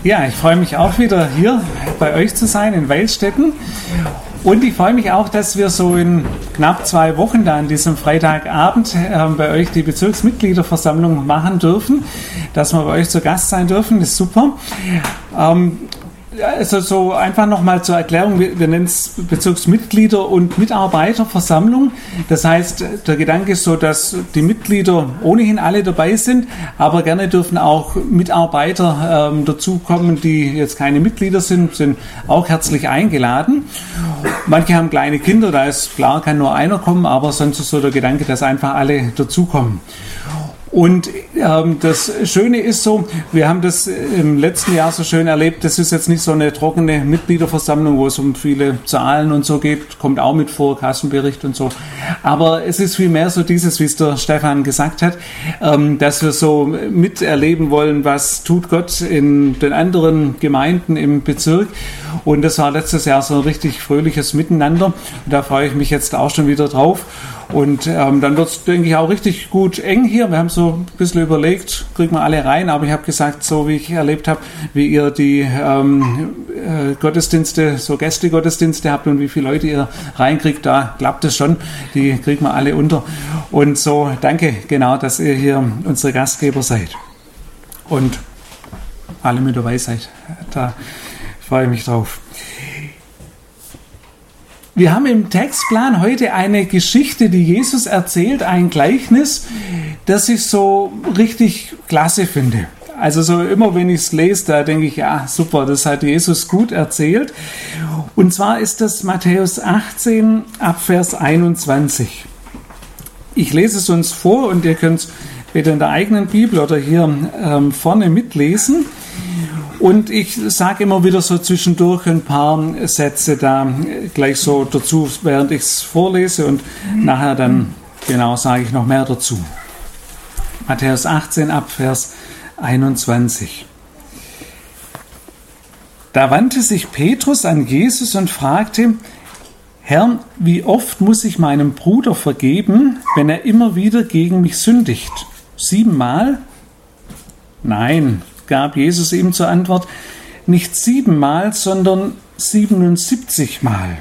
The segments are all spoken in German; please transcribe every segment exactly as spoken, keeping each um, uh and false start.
Ja, ich freue mich auch wieder hier bei euch zu sein in Weilstätten. Und ich freue mich auch, dass wir so in knapp zwei Wochen da an diesem Freitagabend äh, bei euch die Bezirksmitgliederversammlung machen dürfen, dass wir bei euch zu Gast sein dürfen. Das ist super. Ähm, Also so einfach nochmal zur Erklärung, wir, wir nennen es Bezirksmitglieder- und Mitarbeiterversammlung. Das heißt, der Gedanke ist so, dass die Mitglieder ohnehin alle dabei sind, aber gerne dürfen auch Mitarbeiter ähm, dazukommen, die jetzt keine Mitglieder sind, sind auch herzlich eingeladen. Manche haben kleine Kinder, da ist klar, kann nur einer kommen, aber sonst ist so der Gedanke, dass einfach alle dazukommen. Und ähm, das Schöne ist so, wir haben das im letzten Jahr so schön erlebt, das ist jetzt nicht so eine trockene Mitgliederversammlung, wo es um viele Zahlen und so geht, kommt auch mit vor, Kassenbericht und so. Aber es ist vielmehr so dieses, wie es der Stefan gesagt hat, ähm, dass wir so miterleben wollen, was tut Gott in den anderen Gemeinden im Bezirk. Und das war letztes Jahr so ein richtig fröhliches Miteinander. Und da freue ich mich jetzt auch schon wieder drauf. Und ähm, dann wird es, denke ich, auch richtig gut eng hier. Wir haben so ein bisschen überlegt, kriegen wir alle rein, aber ich habe gesagt, so wie ich erlebt habe, wie ihr die ähm, äh, Gottesdienste, so Gästegottesdienste habt und wie viele Leute ihr reinkriegt, da klappt es schon, die kriegen wir alle unter. Und so, danke, genau, dass ihr hier unsere Gastgeber seid und alle mit dabei seid. Da freue ich mich drauf. Wir haben im Textplan heute eine Geschichte, die Jesus erzählt, ein Gleichnis, das ich so richtig klasse finde. Also so immer, wenn ich es lese, da denke ich, ja super, das hat Jesus gut erzählt. Und zwar ist das Matthäus achtzehn ab Vers einundzwanzig. Ich lese es uns vor und ihr könnt es bitte in der eigenen Bibel oder hier ähm, vorne mitlesen. Und ich sage immer wieder so zwischendurch ein paar Sätze da gleich so dazu, während ich es vorlese und nachher dann genau sage ich noch mehr dazu. Matthäus achtzehn ab Vers einundzwanzig. Da wandte sich Petrus an Jesus und fragte: Herr, wie oft muss ich meinem Bruder vergeben, wenn er immer wieder gegen mich sündigt? Siebenmal? Nein, gab Jesus ihm zur Antwort, nicht siebenmal, sondern siebenundsiebzigmal.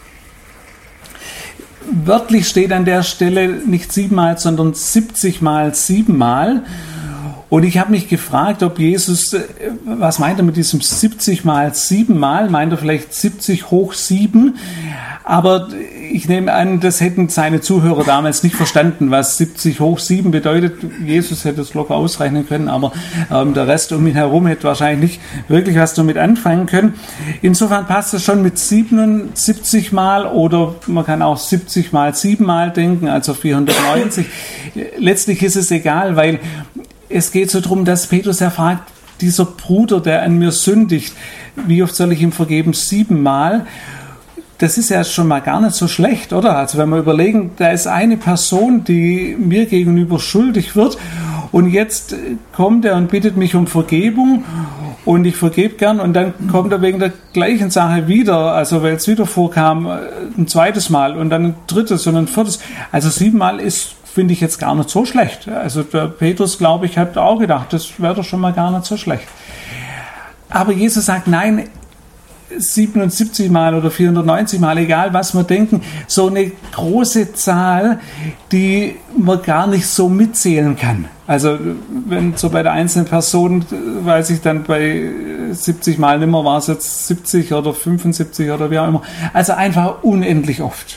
Wörtlich steht an der Stelle nicht siebenmal, sondern siebzigmal siebenmal. Und ich habe mich gefragt, ob Jesus, was meint er mit diesem siebzig mal siebenmal? Meint er vielleicht siebzig hoch sieben? Aber ich nehme an, das hätten seine Zuhörer damals nicht verstanden, was siebzig hoch sieben bedeutet. Jesus hätte es locker ausrechnen können, aber ähm, der Rest um ihn herum hätte wahrscheinlich nicht wirklich was damit anfangen können. Insofern passt es schon mit siebenundsiebzig Mal oder man kann auch siebzig mal sieben Mal denken, also vierhundertneunzig. Letztlich ist es egal, weil es geht so darum, dass Petrus ja fragt, dieser Bruder, der an mir sündigt, wie oft soll ich ihm vergeben? Siebenmal. Das ist ja schon mal gar nicht so schlecht, oder? Also wenn wir überlegen, da ist eine Person, die mir gegenüber schuldig wird und jetzt kommt er und bittet mich um Vergebung und ich vergebe gern und dann kommt er wegen der gleichen Sache wieder, also weil es wieder vorkam, ein zweites Mal und dann ein drittes und ein viertes. Also siebenmal ist, finde ich, jetzt gar nicht so schlecht. Also der Petrus, glaube ich, hat auch gedacht, das wäre doch schon mal gar nicht so schlecht. Aber Jesus sagt, nein, siebenundsiebzig Mal oder vierhundertneunzig Mal, egal was wir denken, so eine große Zahl, die man gar nicht so mitzählen kann. Also wenn so bei der einzelnen Person, weiß ich dann bei siebzig Mal nimmer, war es jetzt siebzig oder fünfundsiebzig oder wie auch immer. Also einfach unendlich oft.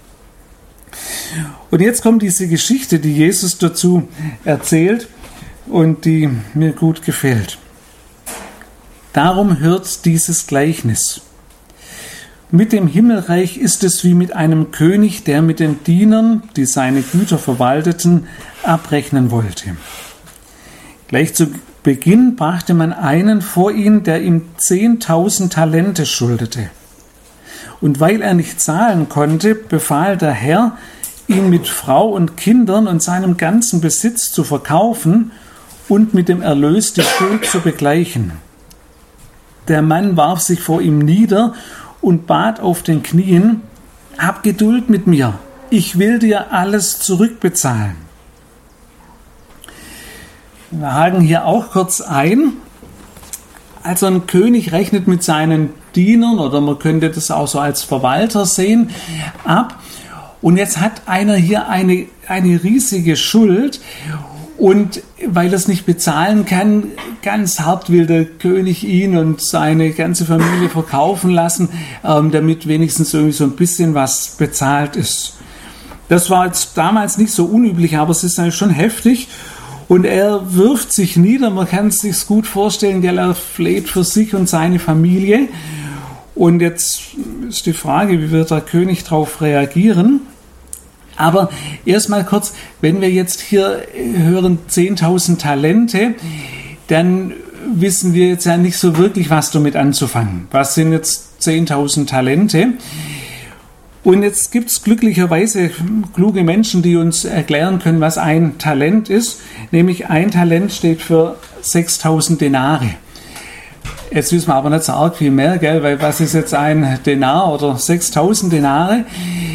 Und jetzt kommt diese Geschichte, die Jesus dazu erzählt und die mir gut gefällt. Darum hört dieses Gleichnis. Mit dem Himmelreich ist es wie mit einem König, der mit den Dienern, die seine Güter verwalteten, abrechnen wollte. Gleich zu Beginn brachte man einen vor ihn, der ihm zehntausend Talente schuldete. Und weil er nicht zahlen konnte, befahl der Herr, ihn mit Frau und Kindern und seinem ganzen Besitz zu verkaufen und mit dem Erlös die Schuld zu begleichen. Der Mann warf sich vor ihm nieder und bat auf den Knien: Hab Geduld mit mir, ich will dir alles zurückbezahlen. Wir haken hier auch kurz ein. Also ein König rechnet mit seinen Dienern, oder man könnte das auch so als Verwalter sehen, ab. Und jetzt hat einer hier eine, eine riesige Schuld, und weil er es nicht bezahlen kann, ganz hart will der König ihn und seine ganze Familie verkaufen lassen, ähm, damit wenigstens irgendwie so ein bisschen was bezahlt ist. Das war jetzt damals nicht so unüblich, aber es ist eigentlich schon heftig. Und er wirft sich nieder, man kann es sich gut vorstellen, gell, er fleht für sich und seine Familie. Und jetzt ist die Frage, wie wird der König darauf reagieren? Aber erstmal kurz, wenn wir jetzt hier hören zehntausend Talente, dann wissen wir jetzt ja nicht so wirklich, was damit anzufangen. Was sind jetzt zehntausend Talente? Und jetzt gibt es glücklicherweise kluge Menschen, die uns erklären können, was ein Talent ist. Nämlich ein Talent steht für sechstausend Denare. Jetzt wissen wir aber nicht so arg viel mehr, gell? Weil was ist jetzt ein Denar oder sechstausend Denare?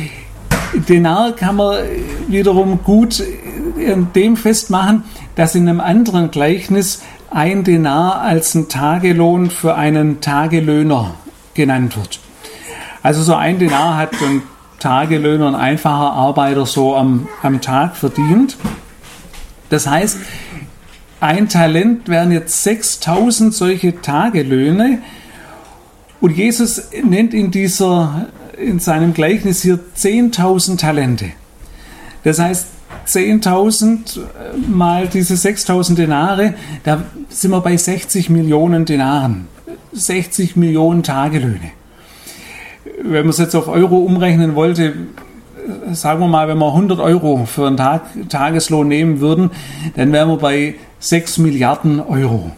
Denar kann man wiederum gut in dem festmachen, dass in einem anderen Gleichnis ein Denar als ein Tagelohn für einen Tagelöhner genannt wird. Also so ein Denar hat ein Tagelöhner, ein einfacher Arbeiter so am, am Tag verdient. Das heißt, ein Talent wären jetzt sechstausend solche Tagelöhne. Und Jesus nennt in, dieser, in seinem Gleichnis hier zehntausend Talente. Das heißt, zehntausend mal diese sechstausend Denare, da sind wir bei sechzig Millionen Denaren. sechzig Millionen Tagelöhne. Wenn man es jetzt auf Euro umrechnen wollte, sagen wir mal, wenn wir hundert Euro für einen Tag, Tageslohn nehmen würden, dann wären wir bei sechs Milliarden Euro.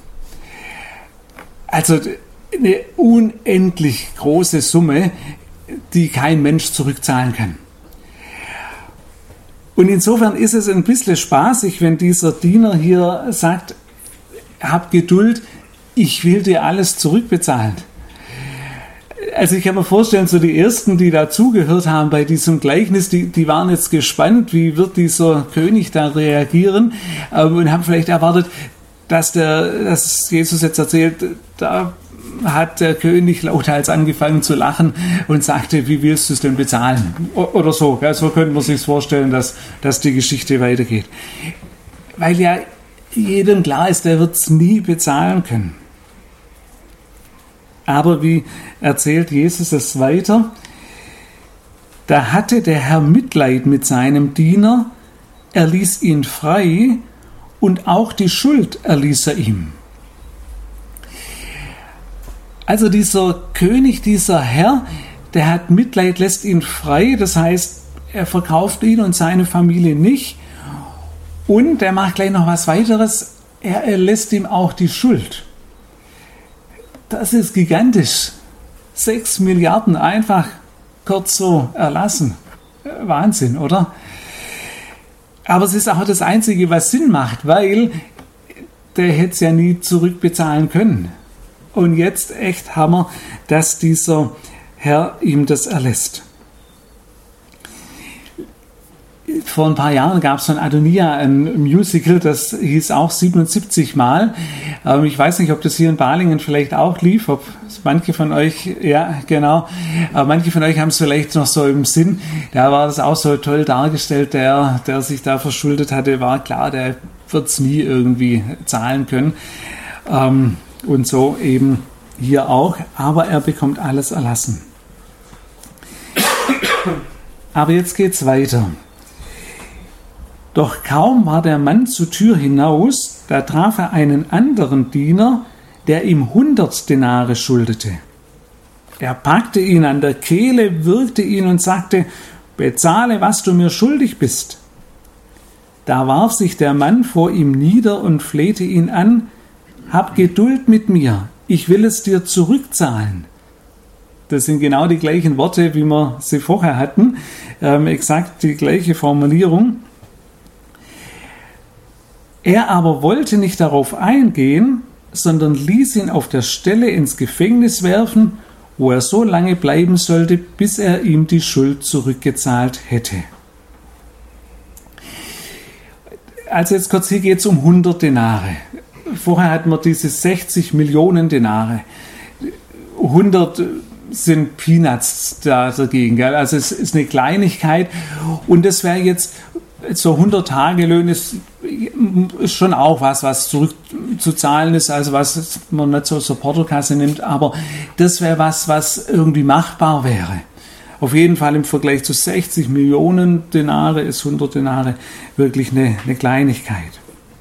Also eine unendlich große Summe, die kein Mensch zurückzahlen kann. Und insofern ist es ein bisschen spaßig, wenn dieser Diener hier sagt, hab Geduld, ich will dir alles zurückbezahlen. Also ich kann mir vorstellen, so die Ersten, die dazugehört haben bei diesem Gleichnis, die, die waren jetzt gespannt, wie wird dieser König da reagieren, und haben vielleicht erwartet, dass, der, dass Jesus jetzt erzählt, da hat der König lauthals angefangen zu lachen und sagte, wie willst du es denn bezahlen? Oder so, ja, so könnte man sich vorstellen, dass, dass die Geschichte weitergeht. Weil ja jedem klar ist, der wird es nie bezahlen können. Aber wie erzählt Jesus es weiter? Da hatte der Herr Mitleid mit seinem Diener, er ließ ihn frei und auch die Schuld erließ er ihm. Also dieser König, dieser Herr, der hat Mitleid, lässt ihn frei, das heißt, er verkauft ihn und seine Familie nicht, und er macht gleich noch was weiteres, er erlässt ihm auch die Schuld. Das ist gigantisch. Sechs Milliarden einfach kurz so erlassen. Wahnsinn, oder? Aber es ist auch das Einzige, was Sinn macht, weil der hätte es ja nie zurückbezahlen können. Und jetzt echt Hammer, dass dieser Herr ihm das erlässt. Vor ein paar Jahren gab es von Adonia ein Musical, das hieß auch siebenundsiebzig Mal. Ähm, ich weiß nicht, ob das hier in Balingen vielleicht auch lief, ob manche von euch, ja genau, aber manche von euch haben es vielleicht noch so im Sinn. Da war das auch so toll dargestellt, der, der sich da verschuldet hatte, war klar, der wird es nie irgendwie zahlen können. Ähm, und so eben hier auch, aber er bekommt alles erlassen. Aber jetzt geht's weiter. Doch kaum war der Mann zur Tür hinaus, da traf er einen anderen Diener, der ihm hundert Denare schuldete. Er packte ihn an der Kehle, würgte ihn und sagte, bezahle, was du mir schuldig bist. Da warf sich der Mann vor ihm nieder und flehte ihn an, hab Geduld mit mir, ich will es dir zurückzahlen. Das sind genau die gleichen Worte, wie wir sie vorher hatten, ähm, exakt die gleiche Formulierung. Er aber wollte nicht darauf eingehen, sondern ließ ihn auf der Stelle ins Gefängnis werfen, wo er so lange bleiben sollte, bis er ihm die Schuld zurückgezahlt hätte. Also jetzt kurz, hier geht es um hundert Denare. vorher hatten wir diese sechzig Millionen Denare. hundert sind Peanuts da dagegen. Gell? Also es ist eine Kleinigkeit. Und das wäre jetzt, so hundert Tagelöhne ist, ist schon auch was, was zurückzuzahlen ist, also was man nicht so zur Portokasse nimmt. Aber das wäre was, was irgendwie machbar wäre. Auf jeden Fall im Vergleich zu sechzig Millionen Denare ist hundert Denare wirklich eine, eine Kleinigkeit.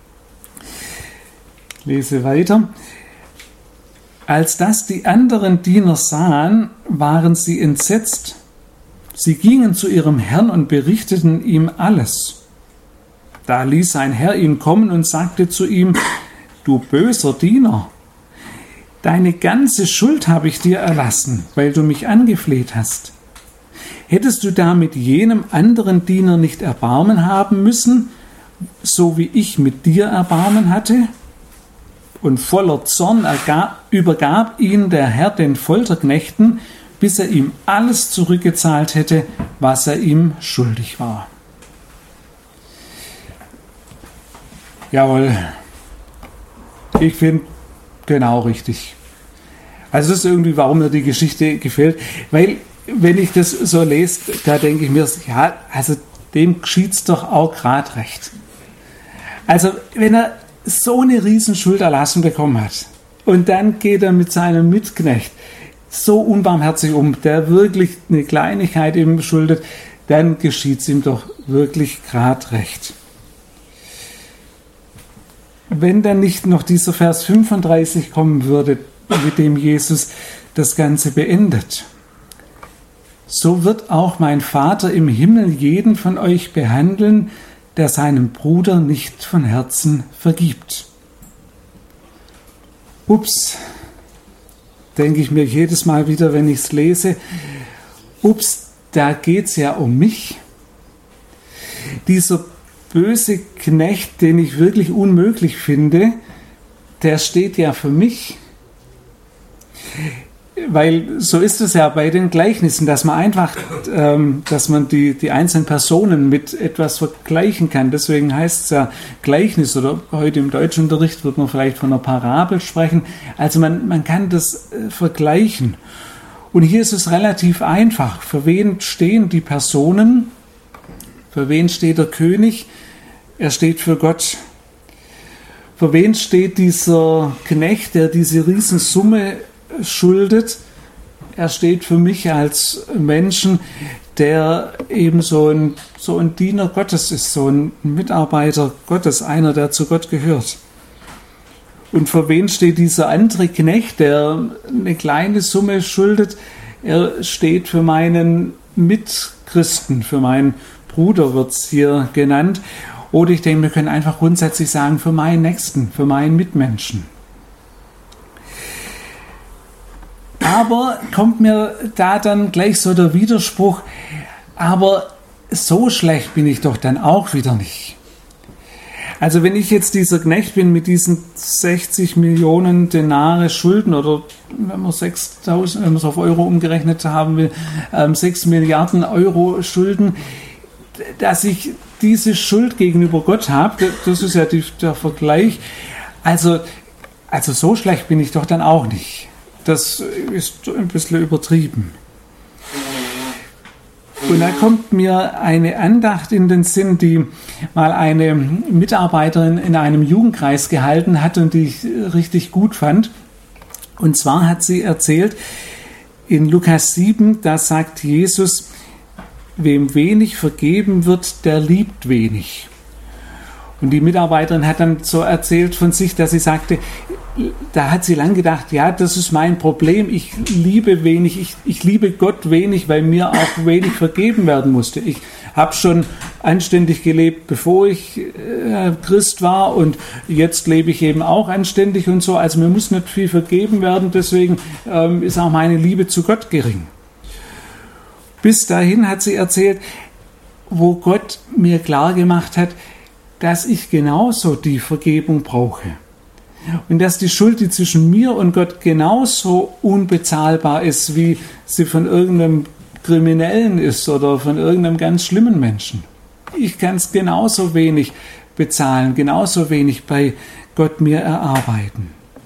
Ich lese weiter. Als das die anderen Diener sahen, waren sie entsetzt. Sie gingen zu ihrem Herrn und berichteten ihm alles. Da ließ sein Herr ihn kommen und sagte zu ihm: Du böser Diener, deine ganze Schuld habe ich dir erlassen, weil du mich angefleht hast. Hättest du da mit jenem anderen Diener nicht Erbarmen haben müssen, so wie ich mit dir Erbarmen hatte? Und voller Zorn ergab, übergab ihn der Herr den Folterknechten, bis er ihm alles zurückgezahlt hätte, was er ihm schuldig war. Jawohl, ich finde genau richtig. Also das ist irgendwie, warum mir die Geschichte gefällt, weil wenn ich das so lese, da denke ich mir, ja, also dem geschieht's doch auch gerade recht. Also wenn er so eine Riesenschuld erlassen bekommen hat und dann geht er mit seinem Mitknecht so unbarmherzig um, der wirklich eine Kleinigkeit ihm schuldet, dann geschieht's ihm doch wirklich gerade recht. Wenn dann nicht noch dieser Vers fünfunddreißig kommen würde, mit dem Jesus das Ganze beendet: So wird auch mein Vater im Himmel jeden von euch behandeln, der seinem Bruder nicht von Herzen vergibt. Ups, denke ich mir jedes Mal wieder, wenn ich es lese. Ups, da geht es ja um mich. Dieser böse Knecht, den ich wirklich unmöglich finde, der steht ja für mich. Weil so ist es ja bei den Gleichnissen, dass man einfach, ähm, dass man die, die einzelnen Personen mit etwas vergleichen kann. Deswegen heißt es ja Gleichnis, oder heute im Deutschunterricht wird man vielleicht von einer Parabel sprechen. Also man, man kann das äh, vergleichen. Und hier ist es relativ einfach. Für wen stehen die Personen? Für wen steht der König? Er steht für Gott. Für wen steht dieser Knecht, der diese Riesensumme schuldet? Er steht für mich als Menschen, der eben so ein, so ein Diener Gottes ist, so ein Mitarbeiter Gottes, einer, der zu Gott gehört. Und für wen steht dieser andere Knecht, der eine kleine Summe schuldet? Er steht für meinen Mitchristen, für meinen Bruder wird es hier genannt. Oder ich denke, wir können einfach grundsätzlich sagen, für meinen Nächsten, für meinen Mitmenschen. Aber kommt mir da dann gleich so der Widerspruch, aber so schlecht bin ich doch dann auch wieder nicht. Also wenn ich jetzt dieser Knecht bin mit diesen sechzig Millionen Denare Schulden, oder wenn man sechstausend, wenn man es auf Euro umgerechnet haben will, ähm, sechs Milliarden Euro Schulden, dass ich diese Schuld gegenüber Gott habe, das ist ja die, der Vergleich. Also, also so schlecht bin ich doch dann auch nicht. Das ist ein bisschen übertrieben. Und da kommt mir eine Andacht in den Sinn, die mal eine Mitarbeiterin in einem Jugendkreis gehalten hat und die ich richtig gut fand. Und zwar hat sie erzählt, in Lukas sieben, da sagt Jesus: Wem wenig vergeben wird, der liebt wenig. Und die Mitarbeiterin hat dann so erzählt von sich, dass sie sagte, da hat sie lang gedacht, ja, das ist mein Problem, ich liebe wenig, ich, ich liebe Gott wenig, weil mir auch wenig vergeben werden musste. Ich habe schon anständig gelebt, bevor ich äh, Christ war, und jetzt lebe ich eben auch anständig und so, also mir muss nicht viel vergeben werden, deswegen ähm, ist auch meine Liebe zu Gott gering. Bis dahin hat sie erzählt, wo Gott mir klar gemacht hat, dass ich genauso die Vergebung brauche. Und dass die Schuld, die zwischen mir und Gott genauso unbezahlbar ist, wie sie von irgendeinem Kriminellen ist oder von irgendeinem ganz schlimmen Menschen. Ich kann es genauso wenig bezahlen, genauso wenig bei Gott mir erarbeiten.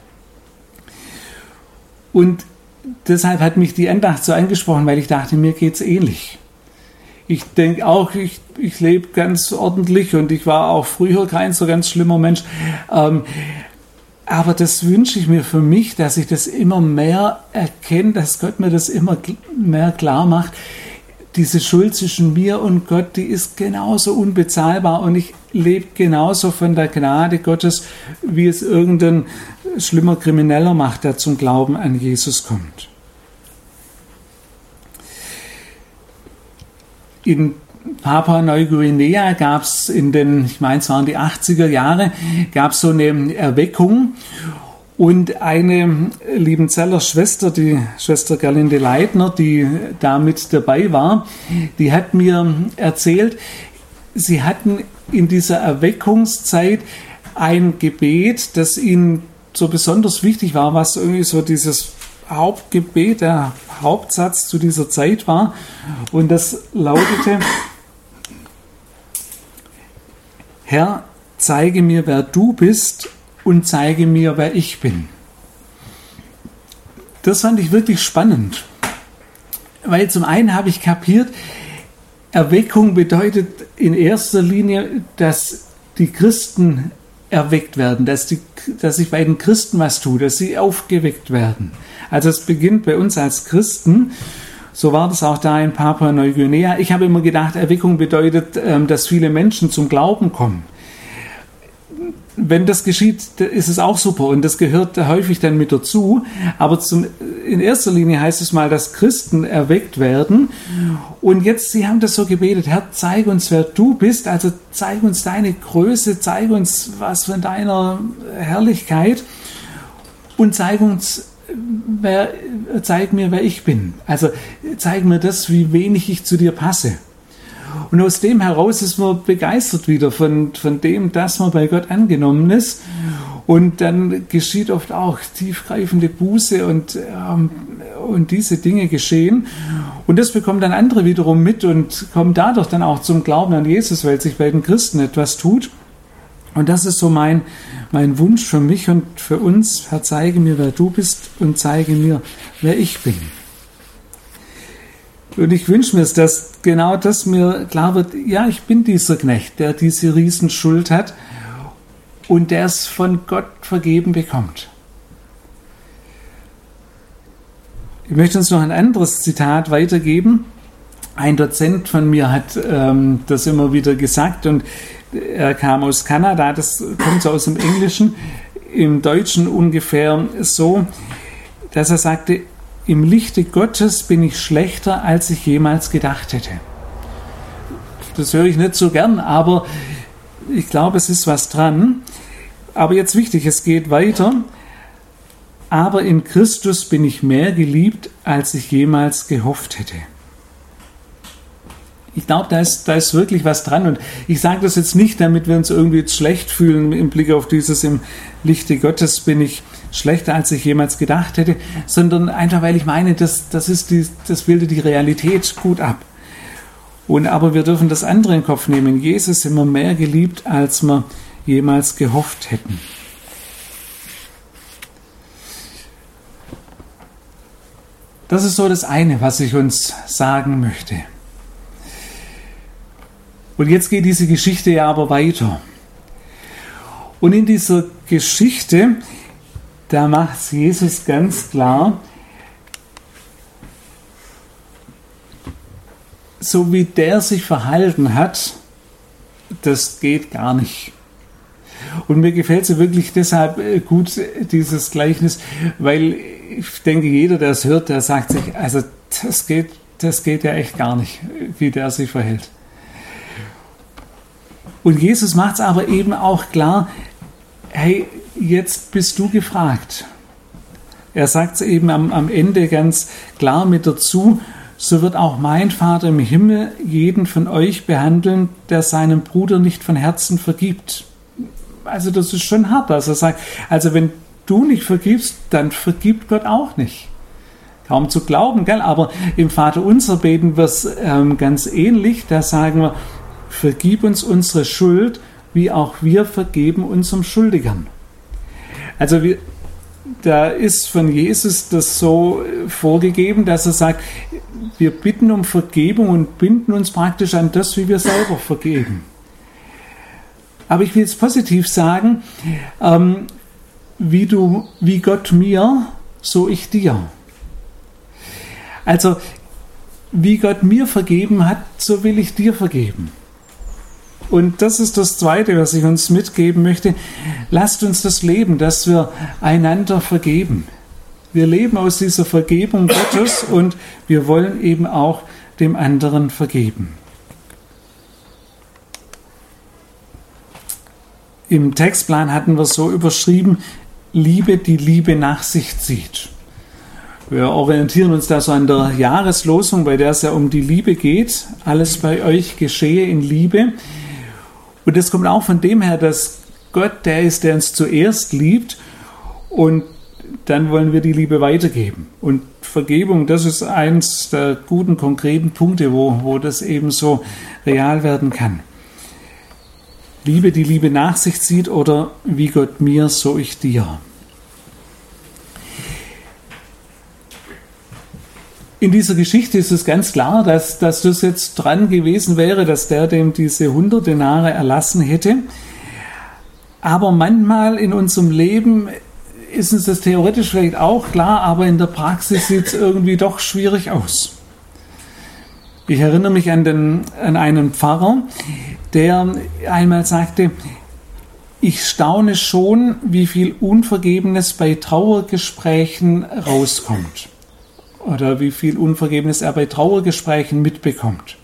Und deshalb hat mich die Andacht so angesprochen, weil ich dachte, mir geht's ähnlich. Ich denke auch, ich, ich lebe ganz ordentlich und ich war auch früher kein so ganz schlimmer Mensch. Ähm, aber das wünsche ich mir für mich, dass ich das immer mehr erkenne, dass Gott mir das immer mehr klar macht. Diese Schuld zwischen mir und Gott, die ist genauso unbezahlbar und ich lebe genauso von der Gnade Gottes, wie es irgendein schlimmer Krimineller macht, der zum Glauben an Jesus kommt. In Papua-Neuguinea gab es in den, ich meine, es waren die achtziger Jahre, gab es so eine Erweckung und eine Liebenzeller Schwester, die Schwester Gerlinde Leitner, die da mit dabei war, die hat mir erzählt, sie hatten in dieser Erweckungszeit ein Gebet, das ihnen so besonders wichtig war, was irgendwie so dieses Hauptgebet, der Hauptsatz zu dieser Zeit war. Und das lautete: Herr, zeige mir, wer du bist und zeige mir, wer ich bin. Das fand ich wirklich spannend, weil zum einen habe ich kapiert, Erweckung bedeutet in erster Linie, dass die Christen erweckt werden, dass, die, dass sich bei den Christen was tut, dass sie aufgeweckt werden. Also es beginnt bei uns als Christen. So war das auch da in Papua-Neuguinea. Ich habe immer gedacht, Erweckung bedeutet, dass viele Menschen zum Glauben kommen. Wenn das geschieht, ist es auch super und das gehört häufig dann mit dazu. Aber zum, in erster Linie heißt es mal, dass Christen erweckt werden. Und jetzt, sie haben das so gebetet: Herr, zeig uns, wer du bist. Also zeig uns deine Größe, zeig uns was von deiner Herrlichkeit und zeig uns, wer, zeig mir, wer ich bin. Also zeig mir das, wie wenig ich zu dir passe. Und aus dem heraus ist man begeistert wieder von, von dem, dass man bei Gott angenommen ist. Und dann geschieht oft auch tiefgreifende Buße und, ähm, und diese Dinge geschehen. Und das bekommen dann andere wiederum mit und kommen dadurch dann auch zum Glauben an Jesus, weil sich bei den Christen etwas tut. Und das ist so mein, mein Wunsch für mich und für uns: Herr, zeige mir, wer du bist und zeige mir, wer ich bin. Und ich wünsche mir es, dass genau das mir klar wird: Ja, ich bin dieser Knecht, der diese Riesenschuld hat und der es von Gott vergeben bekommt. Ich möchte uns noch ein anderes Zitat weitergeben. Ein Dozent von mir hat ähm, das immer wieder gesagt und er kam aus Kanada, das kommt so aus dem Englischen, im Deutschen ungefähr so, dass er sagte: Im Lichte Gottes bin ich schlechter, als ich jemals gedacht hätte. Das höre ich nicht so gern, aber ich glaube, es ist was dran. Aber jetzt wichtig, es geht weiter. Aber in Christus bin ich mehr geliebt, als ich jemals gehofft hätte. Ich glaube, da ist, da ist wirklich was dran. Und ich sage das jetzt nicht, damit wir uns irgendwie jetzt schlecht fühlen im Blick auf dieses: Im Lichte Gottes bin ich schlechter, als ich jemals gedacht hätte, sondern einfach, weil ich meine, das, das, ist die, das bildet die Realität gut ab. Und aber wir dürfen das andere in den Kopf nehmen: Jesus sind wir mehr geliebt, als wir jemals gehofft hätten. Das ist so das eine, was ich uns sagen möchte. Und jetzt geht diese Geschichte ja aber weiter. Und in dieser Geschichte, da macht Jesus ganz klar, so wie der sich verhalten hat, das geht gar nicht. Und mir gefällt es wirklich deshalb gut, dieses Gleichnis, weil ich denke, jeder, der es hört, der sagt sich: Also das geht, das geht ja echt gar nicht, wie der sich verhält. Und Jesus macht es aber eben auch klar: Hey, jetzt bist du gefragt. Er sagt es eben am, am Ende ganz klar mit dazu: So wird auch mein Vater im Himmel jeden von euch behandeln, der seinem Bruder nicht von Herzen vergibt. Also das ist schon hart, dass er sagt, also wenn du nicht vergibst, dann vergibt Gott auch nicht. Kaum zu glauben, gell? Aber im Vaterunser beten wir es ähm, ganz ähnlich. Da sagen wir: Vergib uns unsere Schuld, wie auch wir vergeben unseren Schuldigern. Also wir, da ist von Jesus das so vorgegeben, dass er sagt, wir bitten um Vergebung und binden uns praktisch an das, wie wir selber vergeben. Aber ich will jetzt positiv sagen, ähm, wie du, wie Gott mir, so ich dir. Also, wie Gott mir vergeben hat, so will ich dir vergeben. Und das ist das Zweite, was ich uns mitgeben möchte. Lasst uns das leben, dass wir einander vergeben. Wir leben aus dieser Vergebung Gottes und wir wollen eben auch dem anderen vergeben. Im Textplan hatten wir so überschrieben, Liebe, die Liebe nach sich zieht. Wir orientieren uns da so an der Jahreslosung, bei der es ja um die Liebe geht. Alles bei euch geschehe in Liebe. Und das kommt auch von dem her, dass Gott der ist, der uns zuerst liebt und dann wollen wir die Liebe weitergeben. Und Vergebung, das ist eins der guten, konkreten Punkte, wo, wo das eben so real werden kann. Liebe, die Liebe nach sich zieht oder wie Gott mir, so ich dir. In dieser Geschichte ist es ganz klar, dass, dass das jetzt dran gewesen wäre, dass der dem diese hundert Denare erlassen hätte. Aber manchmal in unserem Leben ist uns das theoretisch vielleicht auch klar, aber in der Praxis sieht es irgendwie doch schwierig aus. Ich erinnere mich an, den, an einen Pfarrer, der einmal sagte, ich staune schon, wie viel Unvergebenes bei Trauergesprächen rauskommt. Oder wie viel Unvergebenes er bei Trauergesprächen mitbekommt.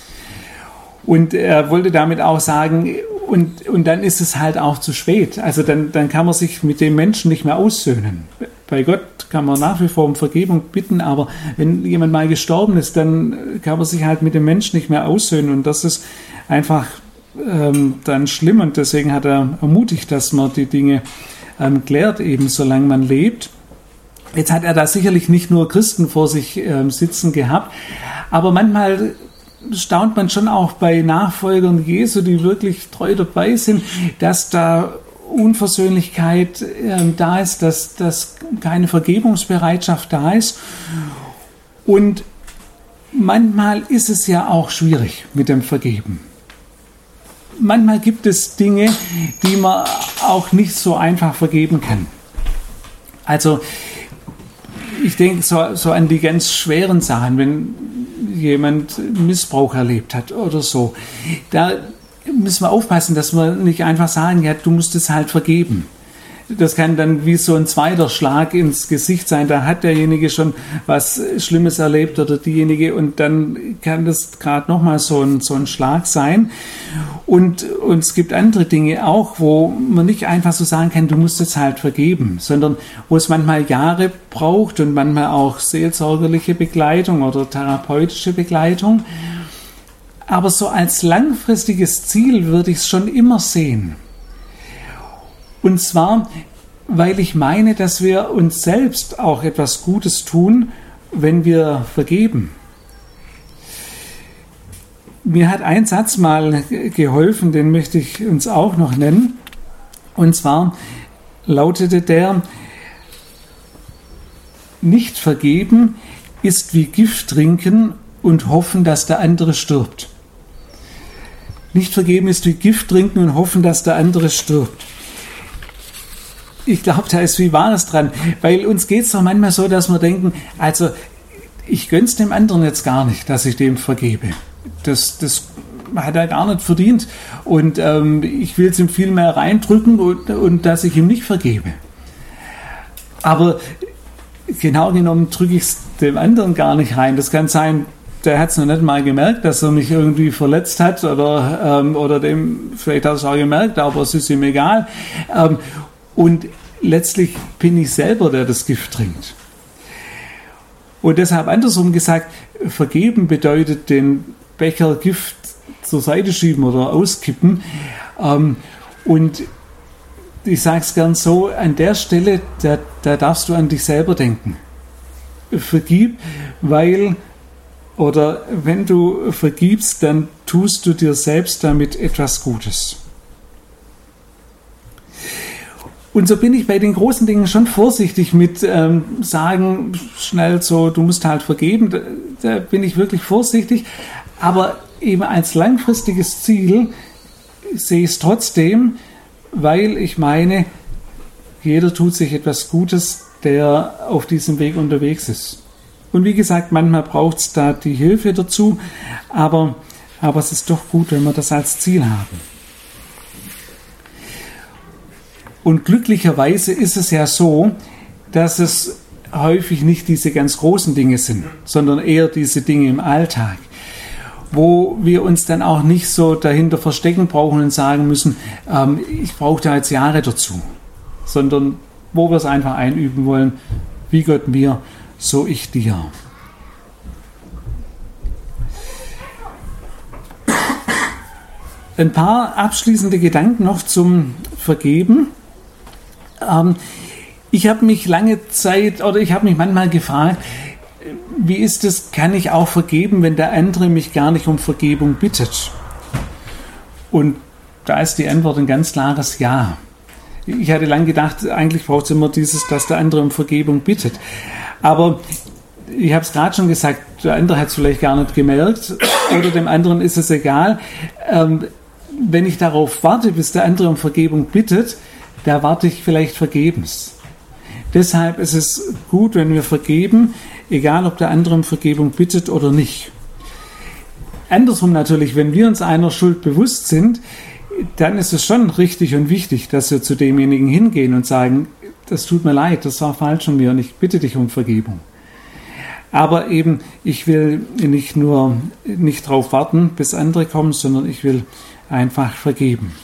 Und er wollte damit auch sagen, und, und dann ist es halt auch zu spät. Also dann, dann kann man sich mit dem Menschen nicht mehr aussöhnen. Bei Gott kann man nach wie vor um Vergebung bitten, aber wenn jemand mal gestorben ist, dann kann man sich halt mit dem Menschen nicht mehr aussöhnen. Und das ist einfach ähm, dann schlimm. Und deswegen hat er ermutigt, dass man die Dinge ähm, klärt, eben solange man lebt. Jetzt hat er da sicherlich nicht nur Christen vor sich ähm, sitzen gehabt, aber manchmal staunt man schon auch bei Nachfolgern Jesu, die wirklich treu dabei sind, dass da Unversöhnlichkeit ähm, da ist, dass, dass keine Vergebungsbereitschaft da ist. Und manchmal ist es ja auch schwierig mit dem Vergeben. Manchmal gibt es Dinge, die man auch nicht so einfach vergeben kann. Also ich denke so, so an die ganz schweren Sachen, wenn jemand Missbrauch erlebt hat oder so. Da müssen wir aufpassen, dass wir nicht einfach sagen, ja, du musst es halt vergeben. Das kann dann wie so ein zweiter Schlag ins Gesicht sein. Da hat derjenige schon was Schlimmes erlebt oder diejenige und dann kann das gerade nochmal so ein, so ein Schlag sein. Und, und es gibt andere Dinge auch, wo man nicht einfach so sagen kann, du musst es halt vergeben, sondern wo es manchmal Jahre braucht und manchmal auch seelsorgerliche Begleitung oder therapeutische Begleitung. Aber so als langfristiges Ziel würde ich es schon immer sehen. Und zwar, weil ich meine, dass wir uns selbst auch etwas Gutes tun, wenn wir vergeben. Mir hat ein Satz mal geholfen, den möchte ich uns auch noch nennen. Und zwar lautete der, nicht vergeben ist wie Gift trinken und hoffen, dass der andere stirbt. Nicht vergeben ist wie Gift trinken und hoffen, dass der andere stirbt. Ich glaube, da ist viel Wahres dran, weil uns geht es doch manchmal so, dass wir denken, also ich gönn's dem anderen jetzt gar nicht, dass ich dem vergebe. Das, das hat er gar nicht verdient und ähm, ich will es ihm viel mehr reindrücken und, und dass ich ihm nicht vergebe. Aber genau genommen drücke ich es dem anderen gar nicht rein. Das kann sein, der hat es noch nicht mal gemerkt, dass er mich irgendwie verletzt hat oder, ähm, oder dem, vielleicht hat er es auch gemerkt, aber es ist ihm egal. Ähm, Und letztlich bin ich selber, der das Gift trinkt. Und deshalb andersrum gesagt, vergeben bedeutet den Becher Gift zur Seite schieben oder auskippen. Und ich sage es gern so, an der Stelle, da, da darfst du an dich selber denken. Vergib, weil, oder wenn du vergibst, dann tust du dir selbst damit etwas Gutes. Und so bin ich bei den großen Dingen schon vorsichtig mit ähm, sagen, schnell so, du musst halt vergeben. Da, da bin ich wirklich vorsichtig. Aber eben als langfristiges Ziel sehe ich es trotzdem, weil ich meine, jeder tut sich etwas Gutes, der auf diesem Weg unterwegs ist. Und wie gesagt, manchmal braucht es da die Hilfe dazu, aber, aber es ist doch gut, wenn wir das als Ziel haben. Und glücklicherweise ist es ja so, dass es häufig nicht diese ganz großen Dinge sind, sondern eher diese Dinge im Alltag, wo wir uns dann auch nicht so dahinter verstecken brauchen und sagen müssen, ähm, ich brauche da jetzt Jahre dazu, sondern wo wir es einfach einüben wollen, wie Gott mir, so ich dir. Ein paar abschließende Gedanken noch zum Vergeben. Ähm, ich habe mich lange Zeit, oder ich habe mich manchmal gefragt, wie ist es, kann ich auch vergeben, wenn der andere mich gar nicht um Vergebung bittet? Und da ist die Antwort ein ganz klares Ja. Ich hatte lange gedacht, eigentlich braucht es immer dieses, dass der andere um Vergebung bittet. Aber ich habe es gerade schon gesagt, der andere hat es vielleicht gar nicht gemerkt oder dem anderen ist es egal. Ähm, wenn ich darauf warte, bis der andere um Vergebung bittet, da warte ich vielleicht vergebens. Deshalb ist es gut, wenn wir vergeben, egal ob der andere um Vergebung bittet oder nicht. Andersrum natürlich, wenn wir uns einer Schuld bewusst sind, dann ist es schon richtig und wichtig, dass wir zu demjenigen hingehen und sagen, das tut mir leid, das war falsch von mir und ich bitte dich um Vergebung. Aber eben, ich will nicht nur nicht darauf warten, bis andere kommen, sondern ich will einfach vergeben.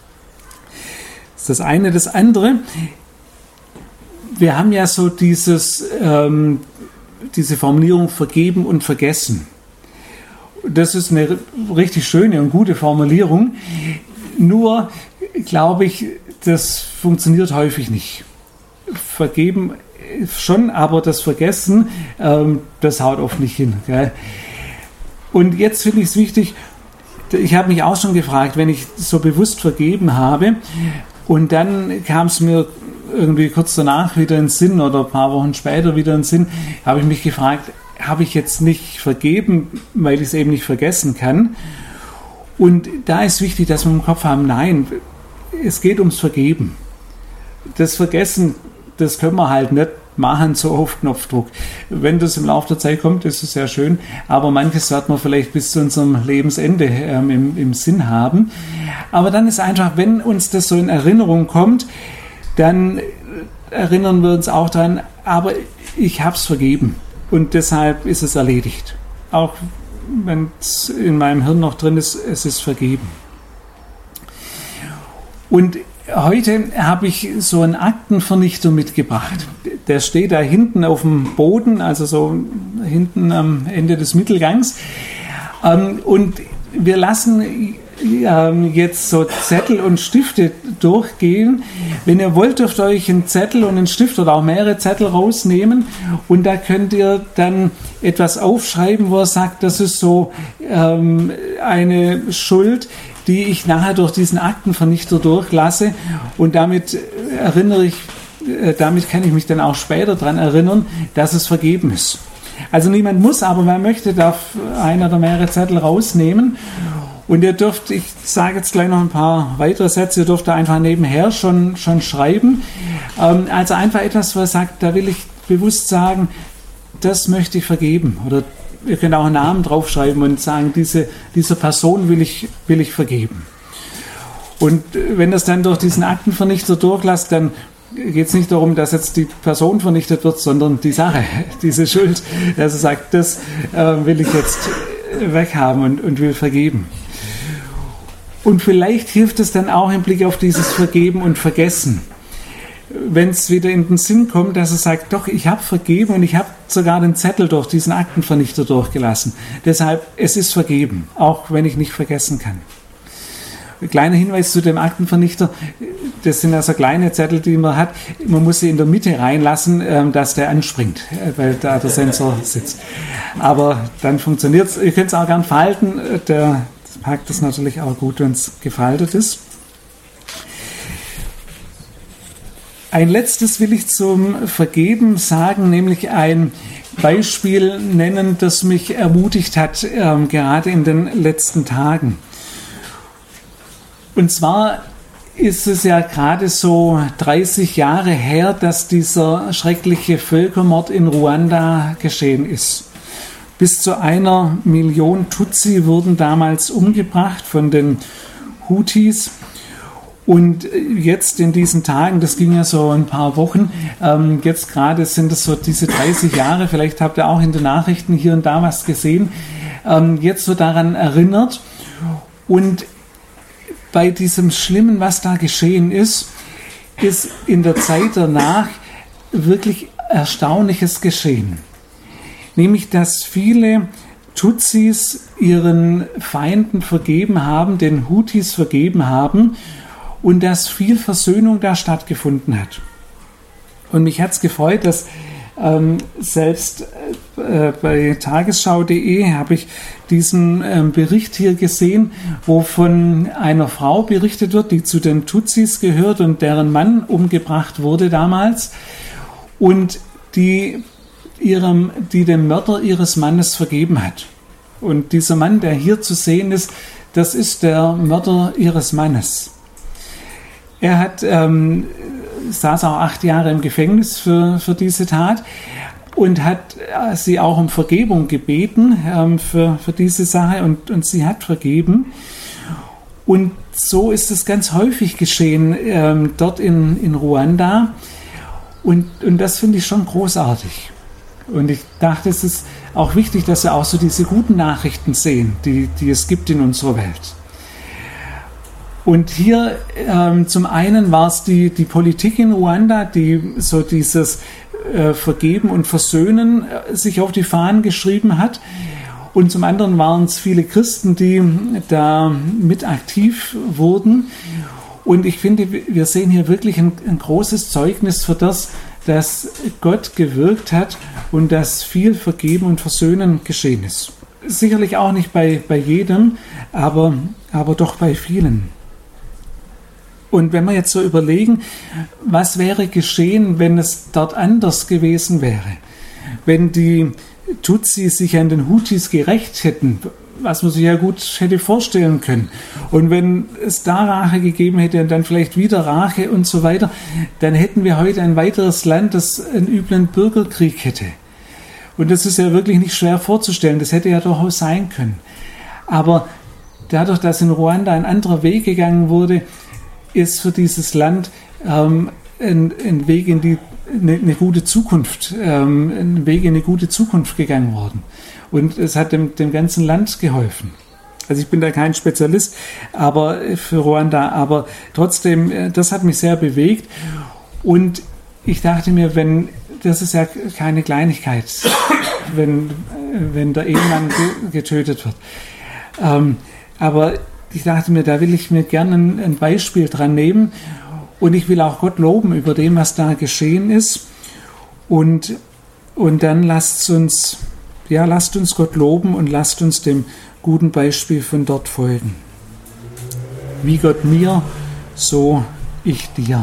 Das ist das eine. Das andere, wir haben ja so dieses, ähm, diese Formulierung vergeben und vergessen. Das ist eine richtig schöne und gute Formulierung. Nur, glaube ich, das funktioniert häufig nicht. Vergeben schon, aber das Vergessen, ähm, das haut oft nicht hin. Gell? Und jetzt finde ich es wichtig, ich habe mich auch schon gefragt, wenn ich so bewusst vergeben habe und dann kam es mir irgendwie kurz danach wieder in den Sinn oder ein paar Wochen später wieder in den Sinn, habe ich mich gefragt, habe ich jetzt nicht vergeben, weil ich es eben nicht vergessen kann? Und da ist wichtig, dass wir im Kopf haben, nein, es geht ums Vergeben. Das Vergessen, das können wir halt nicht machen, so auf Knopfdruck. Wenn das im Laufe der Zeit kommt, ist es sehr schön, aber manches wird man vielleicht bis zu unserem Lebensende ähm, im, im Sinn haben. Aber dann ist einfach, wenn uns das so in Erinnerung kommt, dann erinnern wir uns auch daran, aber ich habe es vergeben und deshalb ist es erledigt. Auch wenn es in meinem Hirn noch drin ist, es ist vergeben. Und heute habe ich so einen Aktenvernichter mitgebracht. Der steht da hinten auf dem Boden, also so hinten am Ende des Mittelgangs. Und wir lassen jetzt so Zettel und Stifte durchgehen. Wenn ihr wollt, dürft ihr euch einen Zettel und einen Stift oder auch mehrere Zettel rausnehmen und da könnt ihr dann etwas aufschreiben, wo ihr sagt, das ist so ähm, eine Schuld, die ich nachher durch diesen Aktenvernichter durchlasse und damit erinnere ich, äh, damit kann ich mich dann auch später daran erinnern, dass es vergeben ist. Also niemand muss, aber wer möchte, darf einer oder mehrere Zettel rausnehmen. Und ihr dürft, ich sage jetzt gleich noch ein paar weitere Sätze, ihr dürft da einfach nebenher schon, schon schreiben. Ähm, also einfach etwas, wo ihr sagt, da will ich bewusst sagen, das möchte ich vergeben. Oder ihr könnt auch einen Namen draufschreiben und sagen, diese, dieser Person will ich, will ich vergeben. Und wenn das dann durch diesen Aktenvernichter durchlasst, dann geht es nicht darum, dass jetzt die Person vernichtet wird, sondern die Sache, diese Schuld. Also sagt, das äh, will ich jetzt weghaben und, und will vergeben. Und vielleicht hilft es dann auch im Blick auf dieses Vergeben und Vergessen. Wenn es wieder in den Sinn kommt, dass er sagt, doch, ich habe vergeben und ich habe sogar den Zettel durch diesen Aktenvernichter durchgelassen. Deshalb, es ist vergeben, auch wenn ich nicht vergessen kann. Ein kleiner Hinweis zu dem Aktenvernichter, das sind also kleine Zettel, die man hat. Man muss sie in der Mitte reinlassen, dass der anspringt, weil da der Sensor sitzt. Aber dann funktioniert es. Ihr könnt es auch gern falten, der packt das natürlich auch gut, wenn es gefaltet ist. Ein letztes will ich zum Vergeben sagen, nämlich ein Beispiel nennen, das mich ermutigt hat, äh, gerade in den letzten Tagen. Und zwar ist es ja gerade so dreißig Jahre her, dass dieser schreckliche Völkermord in Ruanda geschehen ist. Bis zu einer Million Tutsi wurden damals umgebracht von den Hutis. Und jetzt in diesen Tagen, das ging ja so ein paar Wochen, ähm, jetzt gerade sind es so diese dreißig Jahre, vielleicht habt ihr auch in den Nachrichten hier und da was gesehen, ähm, jetzt so daran erinnert. Und bei diesem Schlimmen, was da geschehen ist, ist in der Zeit danach wirklich Erstaunliches geschehen. Nämlich, dass viele Tutsis ihren Feinden vergeben haben, den Hutis vergeben haben, und dass viel Versöhnung da stattgefunden hat. Und mich hat es gefreut, dass ähm, selbst äh, bei tagesschau punkt de habe ich diesen ähm, Bericht hier gesehen, wo von einer Frau berichtet wird, die zu den Tutsis gehört und deren Mann umgebracht wurde damals und die, ihrem, die dem Mörder ihres Mannes vergeben hat. Und dieser Mann, der hier zu sehen ist, das ist der Mörder ihres Mannes. Er hat, ähm, saß auch acht Jahre im Gefängnis für, für diese Tat und hat äh, sie auch um Vergebung gebeten ähm, für, für diese Sache und, und sie hat vergeben. Und so ist es ganz häufig geschehen ähm, dort in, in Ruanda und, und das finde ich schon großartig. Und ich dachte, es ist auch wichtig, dass wir auch so diese guten Nachrichten sehen, die, die es gibt in unserer Welt. Und hier ähm, zum einen war es die, die Politik in Ruanda, die so dieses äh, Vergeben und Versöhnen äh, sich auf die Fahnen geschrieben hat. Und zum anderen waren es viele Christen, die da mit aktiv wurden. Und ich finde, wir sehen hier wirklich ein, ein großes Zeugnis für das, dass Gott gewirkt hat und dass viel Vergeben und Versöhnen geschehen ist. Sicherlich auch nicht bei, bei jedem, aber, aber doch bei vielen. Und wenn wir jetzt so überlegen, was wäre geschehen, wenn es dort anders gewesen wäre? Wenn die Tutsi sich an den Hutis gerächt hätten, was man sich ja gut hätte vorstellen können. Und wenn es da Rache gegeben hätte und dann vielleicht wieder Rache und so weiter, dann hätten wir heute ein weiteres Land, das einen üblen Bürgerkrieg hätte. Und das ist ja wirklich nicht schwer vorzustellen. Das hätte ja durchaus sein können. Aber dadurch, dass in Ruanda ein anderer Weg gegangen wurde, ist für dieses Land ähm, ein, ein Weg in die eine, eine gute Zukunft, ähm, ein Weg in eine gute Zukunft gegangen worden. Und es hat dem, dem ganzen Land geholfen. Also ich bin da kein Spezialist, aber für Ruanda, aber trotzdem, das hat mich sehr bewegt. Und ich dachte mir, wenn, das ist ja keine Kleinigkeit, wenn, wenn der Ehemann getötet wird. Ähm, aber ich dachte mir, da will ich mir gerne ein, ein Beispiel dran nehmen und ich will auch Gott loben über dem, was da geschehen ist. Und, und dann lasst uns, ja, lasst uns Gott loben und lasst uns dem guten Beispiel von dort folgen. Wie Gott mir, so ich dir.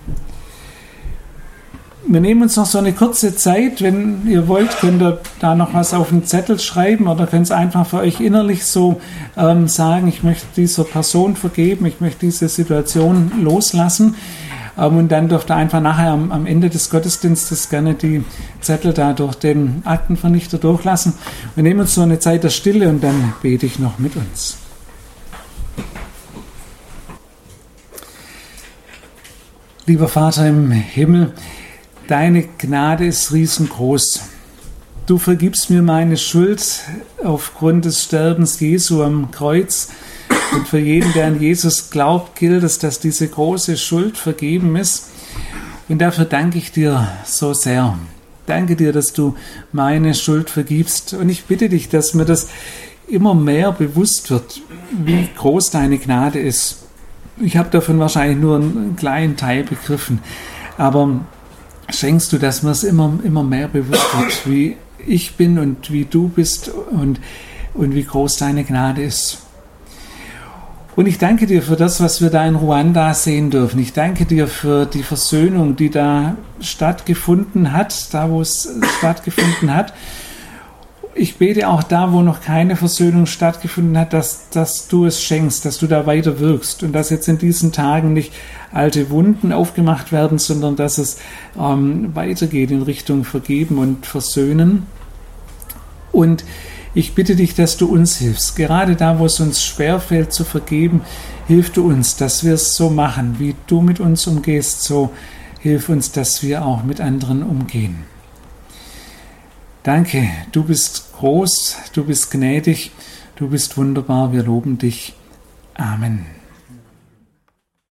Wir nehmen uns noch so eine kurze Zeit. Wenn ihr wollt, könnt ihr da noch was auf den Zettel schreiben oder könnt es einfach für euch innerlich so ähm, sagen, ich möchte dieser Person vergeben, ich möchte diese Situation loslassen. Ähm, und dann dürft ihr einfach nachher am, am Ende des Gottesdienstes gerne die Zettel da durch den Aktenvernichter durchlassen. Wir nehmen uns so eine Zeit der Stille und dann bete ich noch mit uns. Lieber Vater im Himmel, deine Gnade ist riesengroß. Du vergibst mir meine Schuld aufgrund des Sterbens Jesu am Kreuz. Und für jeden, der an Jesus glaubt, gilt es, dass diese große Schuld vergeben ist. Und dafür danke ich dir so sehr. Danke dir, dass du meine Schuld vergibst. Und ich bitte dich, dass mir das immer mehr bewusst wird, wie groß deine Gnade ist. Ich habe davon wahrscheinlich nur einen kleinen Teil begriffen. Aber schenkst du, dass mir es immer, immer mehr bewusst wird, wie ich bin und wie du bist und, und wie groß deine Gnade ist. Und ich danke dir für das, was wir da in Ruanda sehen dürfen. Ich danke dir für die Versöhnung, die da stattgefunden hat, da wo es stattgefunden hat. Ich bete auch da, wo noch keine Versöhnung stattgefunden hat, dass, dass du es schenkst, dass du da weiter wirkst und dass jetzt in diesen Tagen nicht alte Wunden aufgemacht werden, sondern dass es ähm, weitergeht in Richtung Vergeben und Versöhnen. Und ich bitte dich, dass du uns hilfst. Gerade da, wo es uns schwerfällt zu vergeben, hilf du uns, dass wir es so machen, wie du mit uns umgehst. So hilf uns, dass wir auch mit anderen umgehen. Danke, du bist groß, du bist gnädig, du bist wunderbar, wir loben dich. Amen.